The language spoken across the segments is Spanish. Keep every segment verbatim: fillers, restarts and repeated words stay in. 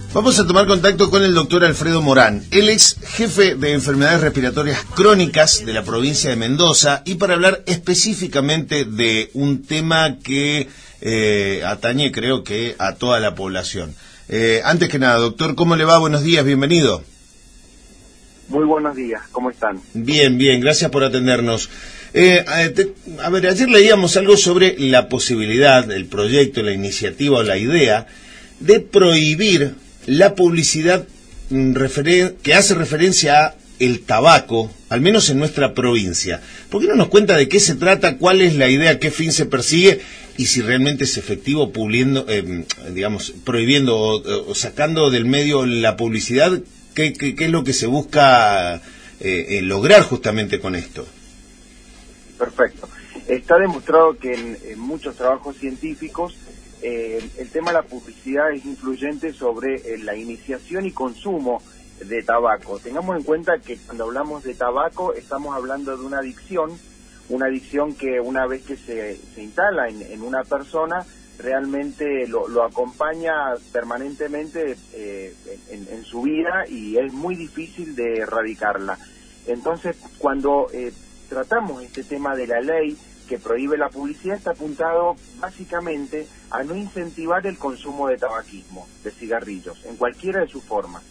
Vamos a tomar contacto con el doctor Alfredo Morán. Él es jefe de enfermedades respiratorias crónicas de la provincia de Mendoza y para hablar específicamente de un tema que eh, atañe, creo que, a toda la población. Eh, antes que nada, doctor, ¿cómo le va? Buenos días, bienvenido. Muy buenos días, ¿cómo están? Bien, bien, gracias por atendernos. Eh, te, a ver, ayer leíamos algo sobre la posibilidad, el proyecto, la iniciativa o la idea de prohibir la publicidad referen- que hace referencia a el tabaco, al menos en nuestra provincia. ¿Por qué no nos cuenta de qué se trata, cuál es la idea, qué fin se persigue y si realmente es efectivo puliendo, eh, digamos, prohibiendo o, o sacando del medio la publicidad? ¿Qué, qué, qué es lo que se busca eh, eh, lograr justamente con esto? Perfecto. Está demostrado que en, en muchos trabajos científicos eh, el tema de la publicidad es influyente sobre eh, la iniciación y consumo de tabaco. Tengamos en cuenta que cuando hablamos de tabaco estamos hablando de una adicción, una adicción que una vez que se, se instala en, en una persona, realmente lo, lo acompaña permanentemente eh, en, en su vida y es muy difícil de erradicarla. Entonces, cuando eh, tratamos este tema de la ley que prohíbe la publicidad, está apuntado básicamente a no incentivar el consumo de tabaquismo, de cigarrillos, en cualquiera de sus formas.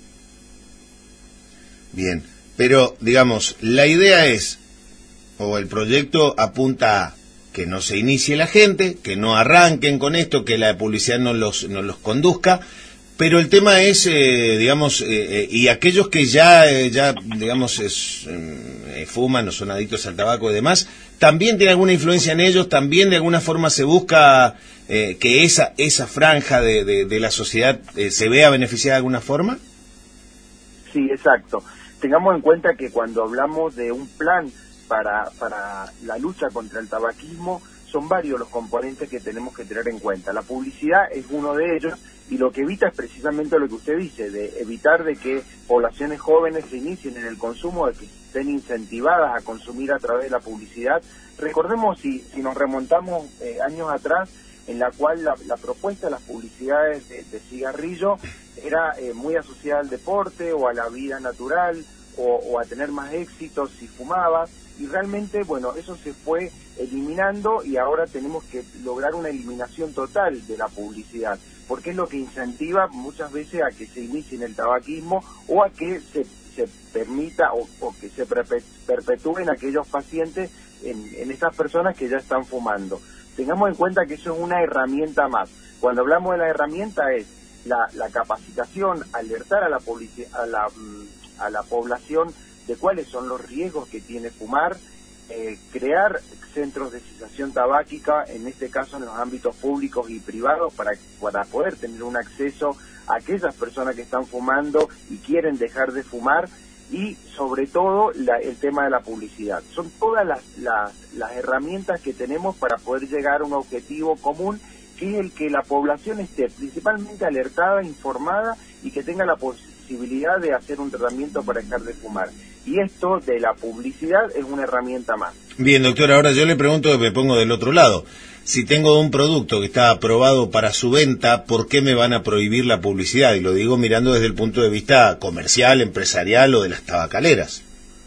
Bien, pero digamos, la idea es, o el proyecto apunta a que no se inicie la gente, que no arranquen con esto, que la publicidad no los, no los conduzca, pero el tema es, eh, digamos, eh, eh, y aquellos que ya, eh, ya digamos, es, eh, fuman o son adictos al tabaco y demás, ¿también tiene alguna influencia en ellos? ¿También de alguna forma se busca eh, que esa esa franja de, de, de la sociedad eh, se vea beneficiada de alguna forma? Sí, exacto. Tengamos en cuenta que cuando hablamos de un plan para, para la lucha contra el tabaquismo, son varios los componentes que tenemos que tener en cuenta. La publicidad es uno de ellos y lo que evita es precisamente lo que usted dice, de evitar de que poblaciones jóvenes se inicien en el consumo, de que estén incentivadas a consumir a través de la publicidad. Recordemos, si, si nos remontamos eh, años atrás, en la cual la, la propuesta de las publicidades de, de cigarrillo era eh, muy asociada al deporte o a la vida natural o, o a tener más éxito si fumabas. Y realmente, bueno, eso se fue eliminando y ahora tenemos que lograr una eliminación total de la publicidad, porque es lo que incentiva muchas veces a que se inicie en el tabaquismo o a que se, se permita o, o que se perpetúen aquellos pacientes en, en esas personas que ya están fumando. Tengamos en cuenta que eso es una herramienta más. Cuando hablamos de la herramienta es la, la capacitación, alertar a la, a la, a la población de cuáles son los riesgos que tiene fumar, eh, crear centros de cesación tabáquica, en este caso en los ámbitos públicos y privados, para, para poder tener un acceso a aquellas personas que están fumando y quieren dejar de fumar, y sobre todo la, el tema de la publicidad. Son todas las, las, las herramientas que tenemos para poder llegar a un objetivo común, que es el que la población esté principalmente alertada, informada y que tenga la posibilidad de hacer un tratamiento para dejar de fumar. Y esto de la publicidad es una herramienta más. Bien, doctor, ahora yo le pregunto, me pongo del otro lado. Si tengo un producto que está aprobado para su venta, ¿por qué me van a prohibir la publicidad? Y lo digo mirando desde el punto de vista comercial, empresarial o de las tabacaleras.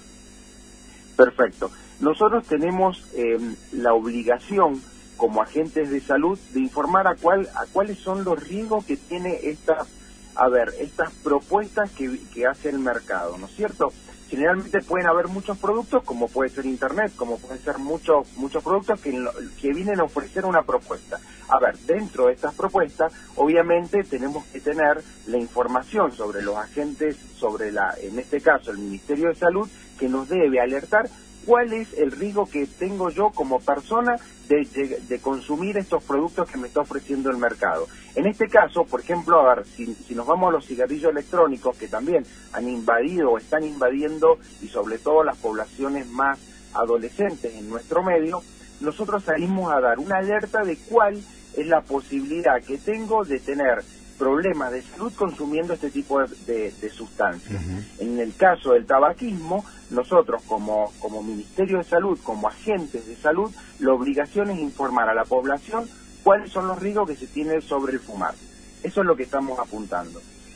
Perfecto. Nosotros tenemos eh, la obligación, como agentes de salud, de informar a cuál a cuáles son los riesgos que tiene esta, a ver, estas propuestas que, que hace el mercado, ¿no es cierto? Generalmente pueden haber muchos productos, como puede ser Internet, como pueden ser muchos muchos productos que, que vienen a ofrecer una propuesta. A ver, dentro de estas propuestas, obviamente tenemos que tener la información sobre los agentes, sobre la, en este caso, el Ministerio de Salud, que nos debe alertar cuál es el riesgo que tengo yo como persona de, de, de consumir estos productos que me está ofreciendo el mercado. En este caso, por ejemplo, a ver, si, si nos vamos a los cigarrillos electrónicos, que también han invadido o están invadiendo, y sobre todo las poblaciones más adolescentes en nuestro medio, nosotros salimos a dar una alerta de cuál es la posibilidad que tengo de tener problemas de salud consumiendo este tipo de, de, de sustancias. Uh-huh. En el caso del tabaquismo, nosotros como, como Ministerio de Salud, como agentes de salud, la obligación es informar a la población cuáles son los riesgos que se tienen sobre el fumar. Eso es lo que estamos apuntando.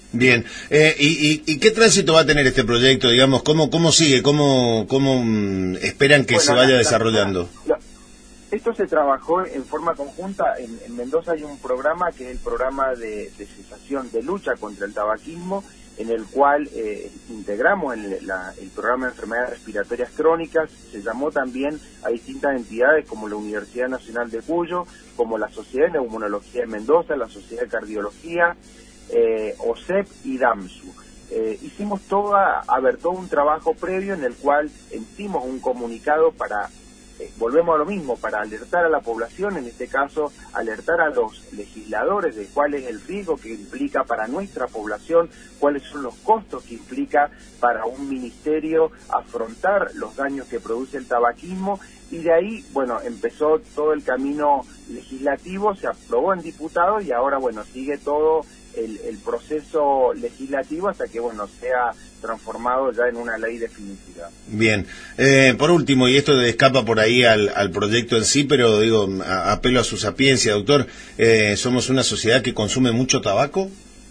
Bien, eh, y, y, ¿y qué tránsito va a tener este proyecto? Digamos, ¿cómo, cómo sigue? ¿Cómo, cómo mm, esperan que bueno, se vaya la, desarrollando? La, la, esto se trabajó en forma conjunta. En, en Mendoza hay un programa que es el programa de, de cesación de lucha contra el tabaquismo, en el cual eh, integramos el, la, el programa de enfermedades respiratorias crónicas. Se llamó también a distintas entidades como la Universidad Nacional de Cuyo, como la Sociedad de Neumonología de Mendoza, la Sociedad de Cardiología, eh, O S E P y DAMSU. Eh, hicimos toda, a ver, todo un trabajo previo en el cual emitimos un comunicado para, eh, volvemos a lo mismo, para alertar a la población, en este caso, alertar a los legisladores de cuál es el riesgo que implica para nuestra población, cuáles son los costos que implica para un ministerio afrontar los daños que produce el tabaquismo, y de ahí, bueno, empezó todo el camino legislativo, se aprobó en diputados y ahora, bueno, sigue todo El, el proceso legislativo hasta que, bueno, sea transformado ya en una ley definitiva. Bien, eh, por último, y esto escapa por ahí al, al proyecto en sí, pero digo, a, apelo a su sapiencia, doctor, eh, ¿somos una sociedad que consume mucho tabaco?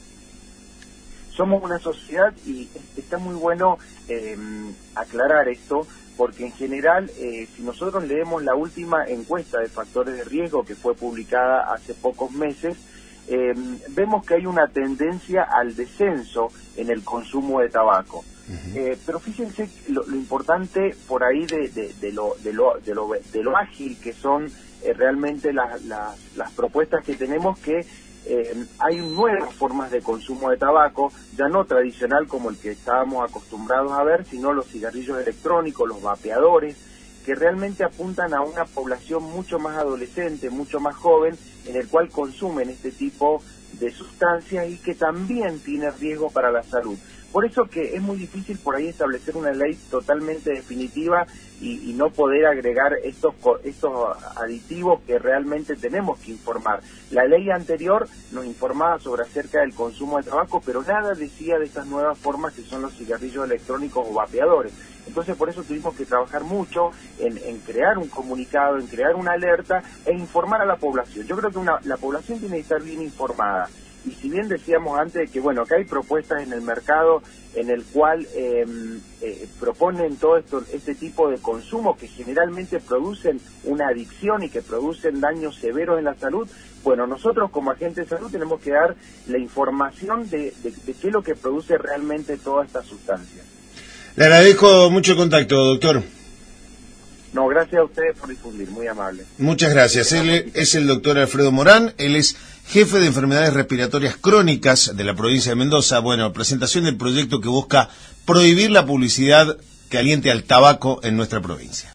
Somos una sociedad, y está muy bueno eh, aclarar esto, porque en general, eh, si nosotros leemos la última encuesta de factores de riesgo que fue publicada hace pocos meses, Eh, vemos que hay una tendencia al descenso en el consumo de tabaco. Uh-huh. eh, pero fíjense lo, lo importante por ahí de, de, de, lo, de, lo, de, lo, de lo ágil que son eh, realmente las, las, las propuestas que tenemos, que eh, hay nuevas formas de consumo de tabaco, ya no tradicional como el que estábamos acostumbrados a ver, sino los cigarrillos electrónicos, los vapeadores, que realmente apuntan a una población mucho más adolescente, mucho más joven, en el cual consumen este tipo de sustancias y que también tiene riesgo para la salud. Por eso que es muy difícil por ahí establecer una ley totalmente definitiva y, y no poder agregar estos, estos aditivos que realmente tenemos que informar. La ley anterior nos informaba sobre acerca del consumo de tabaco, pero nada decía de estas nuevas formas que son los cigarrillos electrónicos o vapeadores. Entonces por eso tuvimos que trabajar mucho en, en crear un comunicado, en crear una alerta e informar a la población. Yo creo que una, la población tiene que estar bien informada. Y si bien decíamos antes que bueno que hay propuestas en el mercado en el cual eh, eh, proponen todo esto, este tipo de consumo que generalmente producen una adicción y que producen daños severos en la salud, bueno, nosotros como agentes de salud tenemos que dar la información de, de, de qué es lo que produce realmente todas estas sustancias. Le agradezco mucho el contacto, doctor. No, gracias a ustedes por difundir, muy amable. Muchas gracias. Él es el doctor Alfredo Morán, él es jefe de enfermedades respiratorias crónicas de la provincia de Mendoza. Bueno, presentación del proyecto que busca prohibir la publicidad que aliente al tabaco en nuestra provincia.